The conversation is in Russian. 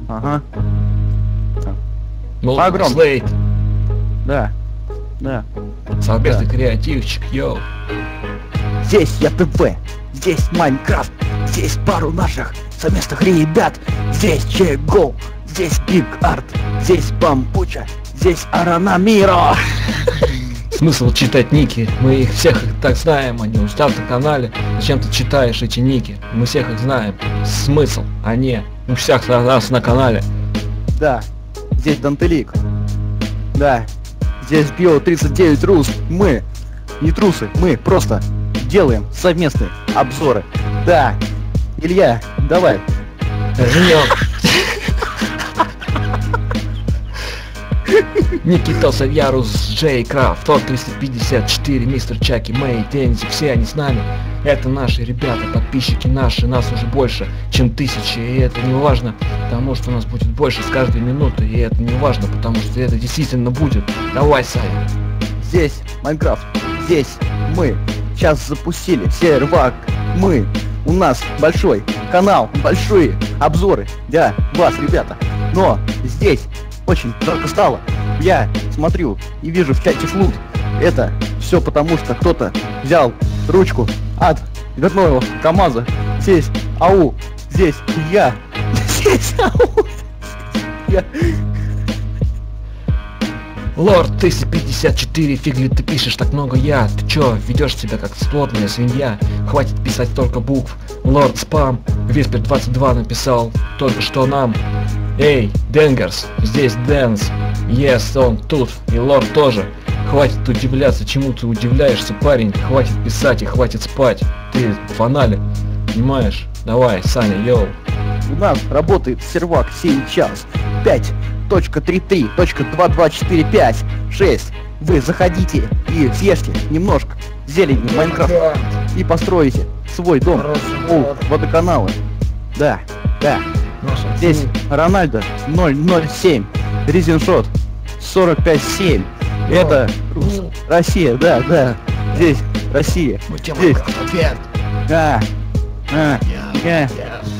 Ага. Погром. Слейд. Да. Да. Совместный креативчик, йоу. Здесь я ТВ, здесь Майнкрафт, здесь пару наших совместных ребят. Здесь Чего, здесь Биг Арт, здесь Бамбуча, здесь Аранамиро. Смысл читать ники? Мы их всех и так знаем, они у тебя на канале. Зачем ты читаешь эти ники? Мы всех их знаем. Смысл? Они у всех нас на канале. Да, здесь Дантелик. Да, здесь Био 39 Рус. Мы не трусы, мы просто делаем совместные обзоры. Да, Илья, давай. Никита Савьярус, Джей Крафт, Тот 354, Мистер Чаки, Мэй, Тензи, все они с нами. Это наши ребята, подписчики наши, нас уже больше, чем 1000, и это не важно, потому что у нас будет больше с каждой минуты, и это не важно, потому что это действительно будет. Давай, Саня. Здесь Майнкрафт, здесь мы сейчас запустили сервак, у нас большой канал, большие обзоры для вас, ребята. Но здесь очень жарко стало. Я смотрю и вижу в чате флут. Это все потому, что кто-то взял ручку от дверного КамАЗа. Здесь ау, здесь я. Здесь ау. Я. Лорд 1054, фиг ли ты пишешь так много я? Ты чё, ведешь себя как сплотная свинья? Хватит писать только букв. Лорд Спам, Виспер 22 написал только что нам. Эй, Денгерс, здесь Дэнс. Yes, он тут, и Лорд тоже. Хватит удивляться, чему ты удивляешься, парень. Хватит писать и хватит спать. Ты в фанале, понимаешь? Давай, Саня, йоу. У нас работает сервак сейчас 5.33.22456. Вы заходите и съешьте немножко зелени Майнкрафта и построите свой дом у водоканала. Да, да. Здесь Рональдо 007, Ризеншот 45-7. Это Россия, да, да. Здесь Россия. Здесь.